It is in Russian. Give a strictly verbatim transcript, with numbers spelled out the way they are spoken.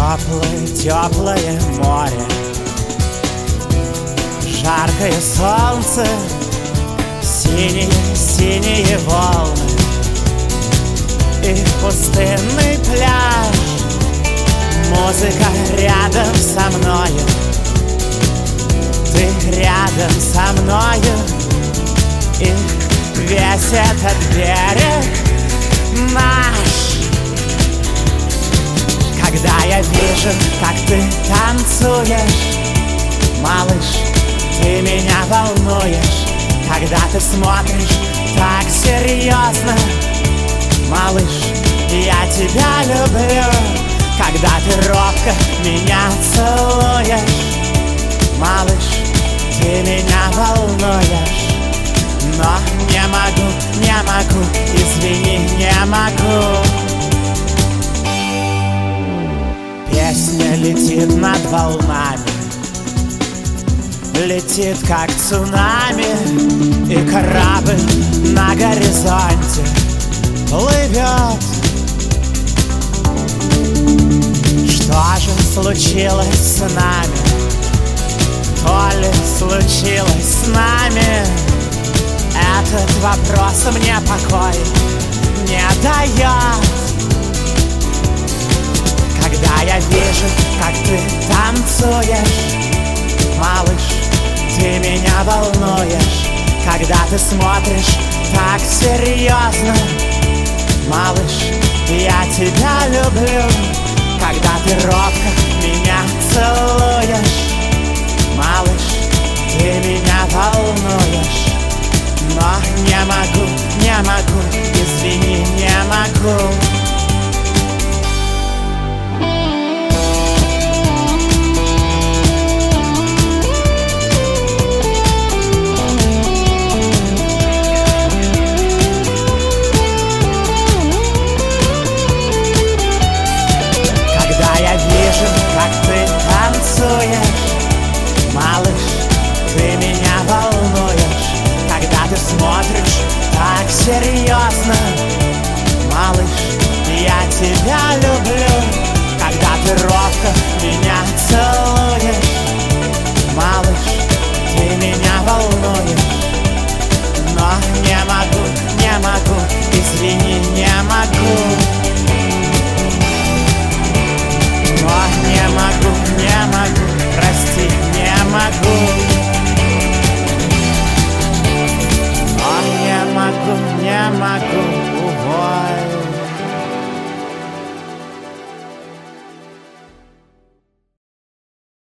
Теплое, теплое море, жаркое солнце, синие, синие волны и пустынный пляж. Музыка рядом со мною, ты рядом со мною, и весь этот берег наш. Когда я вижу, как ты танцуешь, малыш, ты меня волнуешь. Когда ты смотришь так серьезно, малыш, я тебя люблю. Когда ты робко меня целуешь, малыш, ты меня волнуешь. Но не могу, не могу, извини, не могу. Песня летит над волнами, летит как цунами, и корабль на горизонте плывет. Что же случилось с нами? То ли случилось с нами? Этот вопрос мне покой не дает. Когда я вижу, как ты танцуешь, малыш, ты меня волнуешь. Когда ты смотришь так серьезно, малыш, я тебя люблю. Когда ты робко меня целуешь, малыш, ты меня волнуешь. Но не могу, не могу, извини, не могу. Как ты танцуешь, малыш, ты меня волнуешь. Когда ты смотришь так серьезно, малыш, я тебя люблю. Когда ты робко меня целуешь, малыш, ты меня волнуешь. Но не могу, не могу, извини, не могу. Но не могу, не могу, прости, не могу. Но не могу, не могу, уволь.